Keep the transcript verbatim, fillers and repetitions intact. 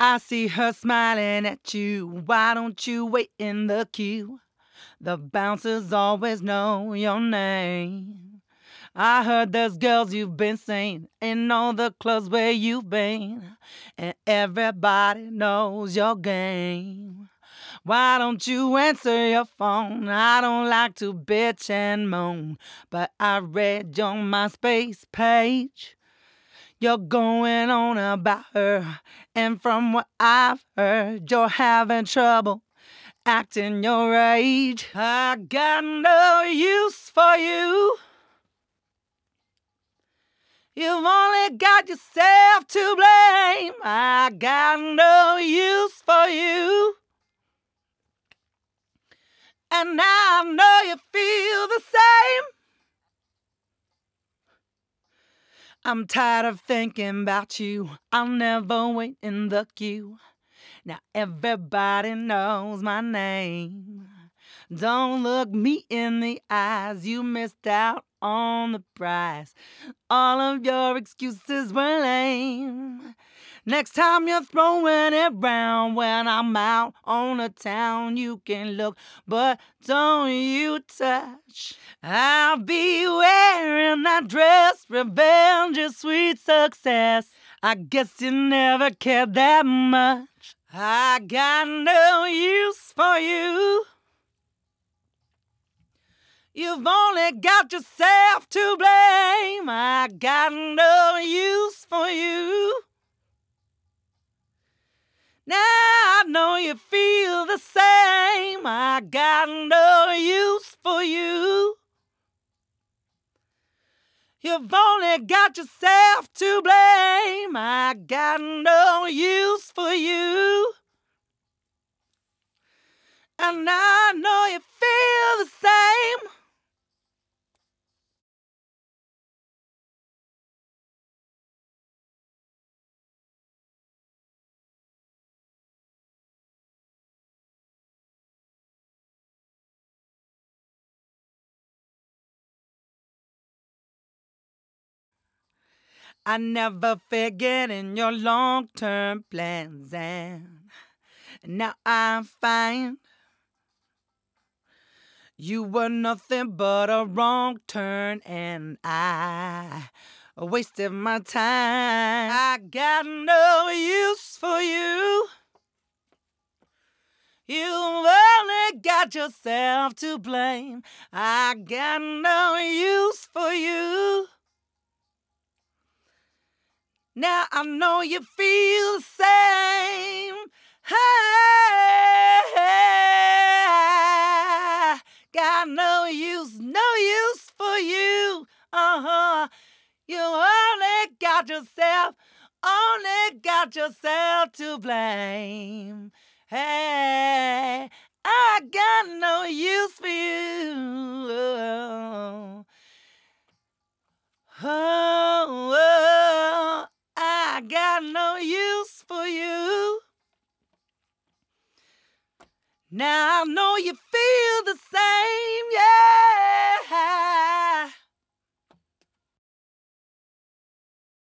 I see her smiling at you. Why don't you wait in the queue? The bouncers always know your name. I heard there's girls you've been seeing in all the clubs where you've been, and everybody knows your game. Why don't you answer your phone? I don't like to bitch and moan, but I read your MySpace page. You're going on about her, and from what I've heard, you're having trouble acting your age. I got no use for you. You've only got yourself to blame. I got no use for you. And now I know you feel the same. I'm tired of thinking about you. I'll never wait in the queue. Now everybody knows my name. Don't look me in the eyes. You missed out on the prize. All of your excuses were lame. Next time you're throwing it round, when I'm out on the town, you can look, but don't you touch. I'll be wearing that dress. Revenge is sweet success. I guess you never cared that much. I got no use for you. You've only got yourself to blame. I got no use for you. Now I know you feel the same. I got no use for you. You've only got yourself to blame. I got no use for you. And I know you feel the same. I never figured in your long-term plans, and now I find you were nothing but a wrong turn, and I wasted my time. I got no use for you. You've only got yourself to blame. I got no use for you. Now I know you feel the same. Hey, got no use, no use for you. Uh-huh. You only got yourself, only got yourself to blame. Hey, I got no use for you. Oh, oh, I got no use for you. Now I know you feel the same, yeah.